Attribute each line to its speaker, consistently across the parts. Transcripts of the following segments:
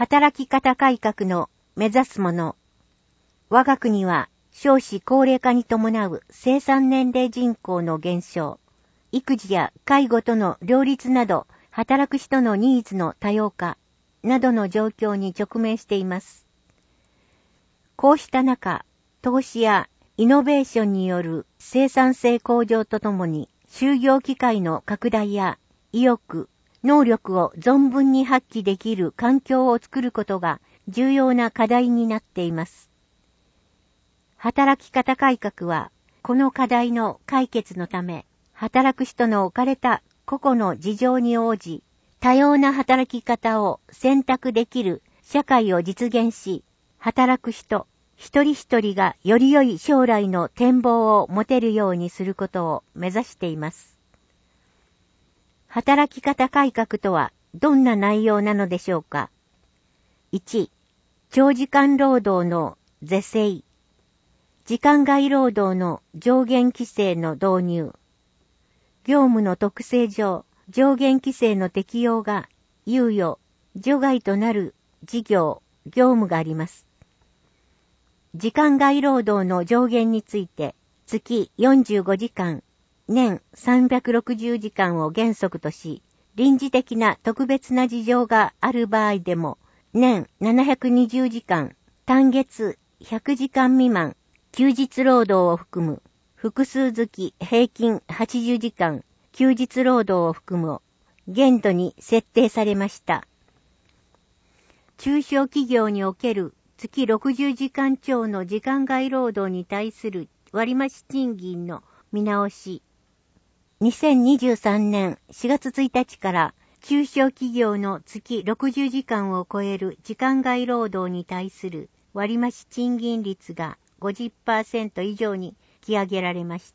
Speaker 1: 働き方改革の目指すもの。我が国は少子高齢化に伴う生産年齢人口の減少、育児や介護との両立など、働く人のニーズの多様化などの状況に直面しています。こうした中、投資やイノベーションによる生産性向上とともに、就業機会の拡大や意欲、能力を存分に発揮できる環境を作ることが重要な課題になっています。働き方改革は、この課題の解決のため、働く人の置かれた個々の事情に応じ、多様な働き方を選択できる社会を実現し、働く人、一人一人がより良い将来の展望を持てるようにすることを目指しています。働き方改革とはどんな内容なのでしょうか。1、長時間労働の是正。時間外労働の上限規制の導入。業務の特性上、上限規制の適用が猶予、除外となる事業、業務があります。時間外労働の上限について、月45時間、年360時間を原則とし、臨時的な特別な事情がある場合でも、年720時間、単月100時間未満、休日労働を含む、複数月平均80時間、休日労働を含む、限度に設定されました。中小企業における月60時間超の時間外労働に対する割増賃金の見直し。2023年4月1日から中小企業の月60時間を超える時間外労働に対する割増賃金率が 50% 以上に引き上げられました。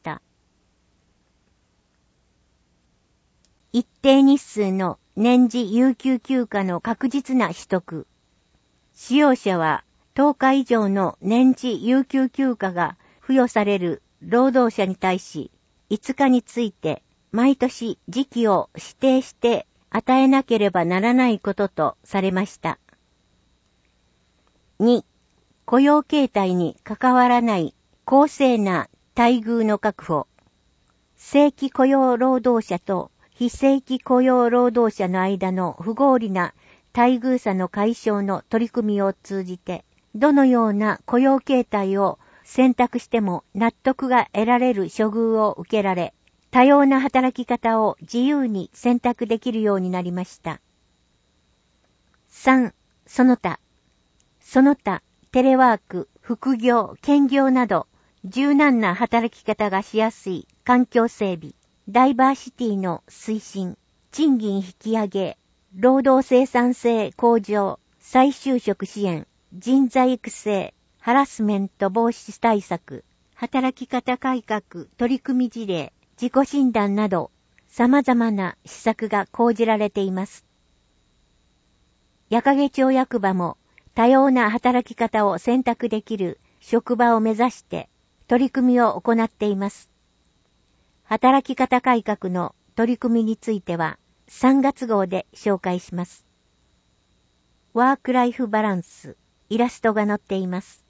Speaker 1: 一定日数の年次有給休暇の確実な取得。使用者は10日以上の年次有給休暇が付与される労働者に対し、5日について毎年時期を指定して与えなければならないこととされました。2、雇用形態に関わらない公正な待遇の確保。正規雇用労働者と非正規雇用労働者の間の不合理な待遇差の解消の取り組みを通じて、どのような雇用形態を選択しても納得が得られる処遇を受けられ、多様な働き方を自由に選択できるようになりました。3、その他、テレワーク、副業、兼業など、柔軟な働き方がしやすい環境整備、ダイバーシティの推進、賃金引き上げ、労働生産性向上、再就職支援、人材育成、ハラスメント防止対策、働き方改革取り組み事例、自己診断など、様々な施策が講じられています。矢掛町役場も多様な働き方を選択できる職場を目指して取り組みを行っています。働き方改革の取り組みについては3月号で紹介します。ワークライフバランス、イラストが載っています。